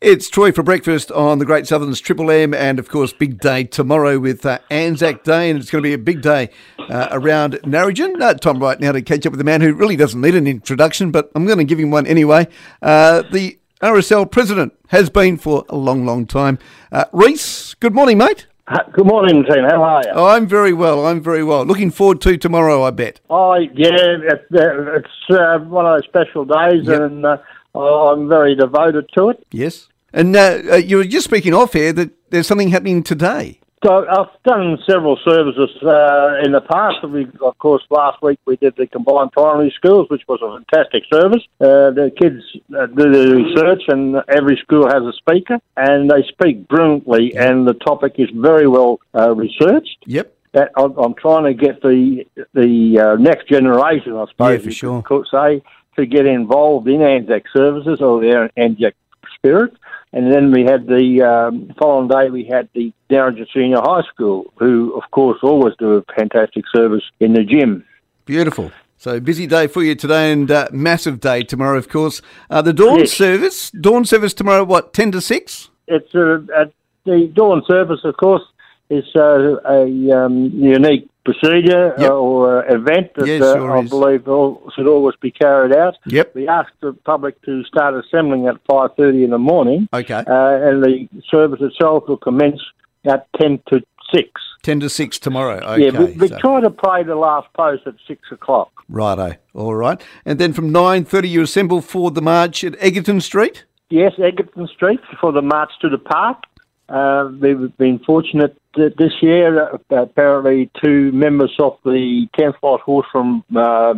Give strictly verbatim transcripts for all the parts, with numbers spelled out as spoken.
It's Troy for breakfast on the Great Southern's Triple M, and of course, big day tomorrow with uh, Anzac Day, and it's going to be a big day uh, around Narrogin. Uh, Tom right now to catch up with the man who really doesn't need an introduction, but I'm going to give him one anyway. Uh, the R S L president has been for a long, long time. Uh, Reese, good morning, mate. Good morning, team. How are you? Oh, I'm very well. I'm very well. Looking forward to tomorrow, I bet. Oh, yeah, it's, it's uh, one of those special days, yep. and uh, I'm very devoted to it. Yes. And uh, you were just speaking off here that there's something happening today. So I've done several services uh, in the past. We, of course, last week we did the combined primary schools, which was a fantastic service. Uh, the kids uh, do the research, and every school has a speaker, and they speak brilliantly, and the topic is very well uh, researched. Yep. That I'm, I'm trying to get the the uh, next generation, I suppose, yeah, for you sure. could say, to get involved in Anzac services or the Anzac spirit. And then we had the um, following day, we had the Narrogin Senior High School, who, of course, always do a fantastic service in the gym. Beautiful. So busy day for you today, and uh, massive day tomorrow, of course. Uh, the dawn yes. service, dawn service tomorrow, what, ten to six? It's uh, uh, the dawn service, of course, is uh, a um, unique procedure yep. or uh, event that yeah, uh, sure I is. believe all, should always be carried out. Yep. We ask the public to start assembling at five thirty in the morning. Okay. Uh, and the service itself will commence at ten to six. ten to six tomorrow, okay. Yeah, we, we so. try to pray the last post at six o'clock. Righto, all right. And then from nine thirty you assemble for the march at Egerton Street? Yes, Egerton Street for the march to the park. Uh, we've been fortunate that this year, uh, apparently two members of the tenth Light Horse from uh,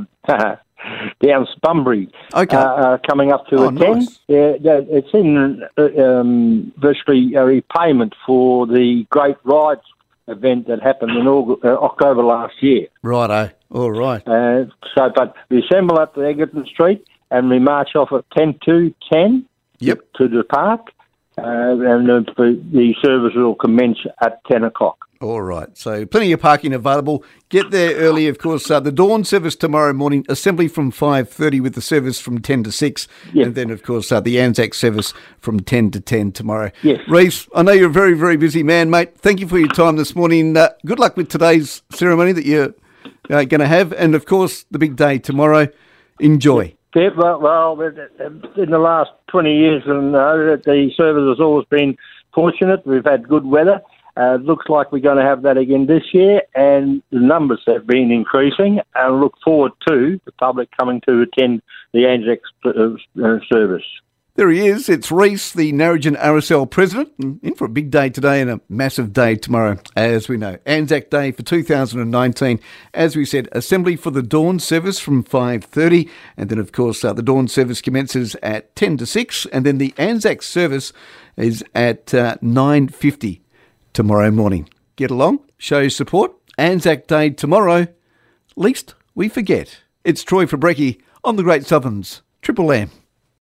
down Bunbury okay. uh, are coming up to oh, attend. Nice. Yeah, it's in uh, um, virtually a repayment for the Great Rides event that happened in August, uh, October last year. Righto, all right. Uh, so, but we assemble at the Egerton Street and we march off at ten to ten yep. to the park. Uh, and the, the service will commence at ten o'clock. All right. So plenty of parking available. Get there early, of course. Uh, the dawn service tomorrow morning, assembly from five thirty with the service from ten to six. Yes. And then, of course, uh, the Anzac service from ten to ten tomorrow. Yes. Reese, I know you're a very, very busy man, mate. Thank you for your time this morning. Uh, good luck with today's ceremony that you're uh, going to have. And, of course, the big day tomorrow. Enjoy. Yeah, well, well, in the last twenty years, and uh, the service has always been fortunate. We've had good weather. Uh, looks like we're going to have that again this year, and the numbers have been increasing. And look forward to the public coming to attend the Anzac uh, service. There he is. It's Reese, the Narrogin R S L president, in for a big day today and a massive day tomorrow, as we know. Anzac Day for two thousand nineteen. As we said, assembly for the dawn service from five thirty. And then, of course, uh, the dawn service commences at ten to six. And then the Anzac service is at uh, nine fifty tomorrow morning. Get along, show your support. Anzac Day tomorrow, least we forget. It's Troy for Brekkie on the Great Southern's Triple M.